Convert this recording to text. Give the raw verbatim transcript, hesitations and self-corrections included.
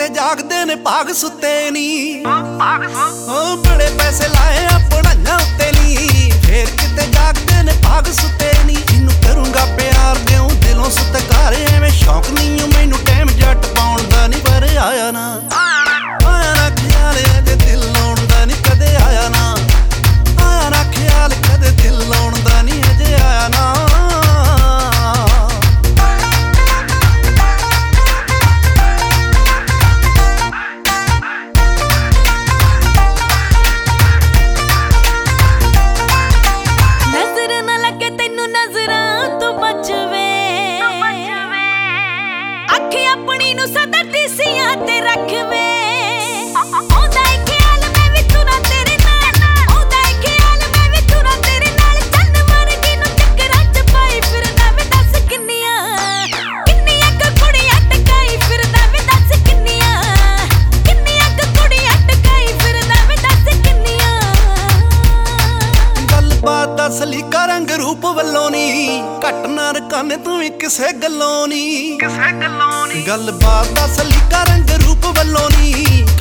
ਕਿਤੇ ਜਾਗਦੇ ਨੇ ਭਾਗ ਸੁੱਤੇ ਨੀ। ਓ ਬੜੇ ਪੈਸੇ ਲਾਏ ਆ ਪੜਾਈਆਂ ਉੱਤੇ ਨੀ, ਫੇਰ ਕਿਤੇ ਜਾਗਦੇ ਨੇ ਭਾਗ ਸੁੱਤੇ ਨੀ। ਇਹਨੂੰ ਕਰੂੰਗਾ ਪਿਆਰ ਦਿਉ ਦਿਲੋਂ ਸਤਿਕਾਰ, ਐਵੇਂ ਸ਼ੌਕ ਨਹੀਂ ਓ ਮੈਨੂੰ ਟਾਈਮ ਜੱਟ ਪਾਉਣ ਦਾ ਨੀ, ਪਰ ਆਇਆ ਨਾ ਆਇਆ ਨਾ ਖਿਆਲ ਅਜੇ ਦਿਲ ਲਾਉਣ ਦਾ ਨੀ, ਕਦੇ ਆਇਆ ਨਾ ਆਇਆ ਨਾ ਖਿਆਲ ਕਦੇ ਦਿਲ ਲਾਉਣ ਦਾ ਨੀ, ਅਜੇ ਆਇਆ ਨਾ। ਆਪਣੀ ਨੂੰ ਸਦਾ ਟੀਸੀਆਂ ਤੇ ਰੱਖਵੇ, ਆਉਂਦਾ ਏ ਖਿਆਲ ਮੈਂ ਵੀ ਤੁਰਾਂ ਤੇਰੇ ਨਾਲ, ਆਉਂਦਾ ਏ ਖਿਆਲ ਮੈਂ ਵੀ ਤੁਰਾਂ ਤੇਰੇ ਨਾਲ। ਚੰਨ ਵਰਗੀ ਨੂੰ ਚੱਕਰਾਂ ਚ ਪਾਈ ਫਿਰਦਾ ਵੇ, ਦੱਸ ਕਿੰਨੀਆਂ ਕਿੰਨੀਆਂ ਕੁ ਕੁੜੀਆਂ ਟਕਾਈ ਫਿਰਦਾ ਵੇ, ਦੱਸ ਕਿੰਨੀਆਂ ਕਿੰਨੀਆਂ ਕੁ ਕੁੜੀਆਂ ਟਕਾਈ ਫਿਰਦਾ ਵੇ, ਦੱਸ ਕਿੰਨੀਆਂ। ਗੱਲਬਾਤ ਦਾ ਸਲੀਕਾ ਰੰਗ ਰੂਪ ਵੱਲੋਂ ਨੀ, ਘੱਟ ਨਾ ਰਕਾਨੇ ਤੂੰ ਵੀ ਕਿਸੇ ਗੱਲੋਂ ਨੀ, ਕਿਸੇ ਗੱਲੋਂ ਨੀ। ਗੱਲਬਾਤ ਦਾ ਸਲੀਕਾ ਰੰਗ ਰੂਪ ਵੱਲੋਂ ਨੀ,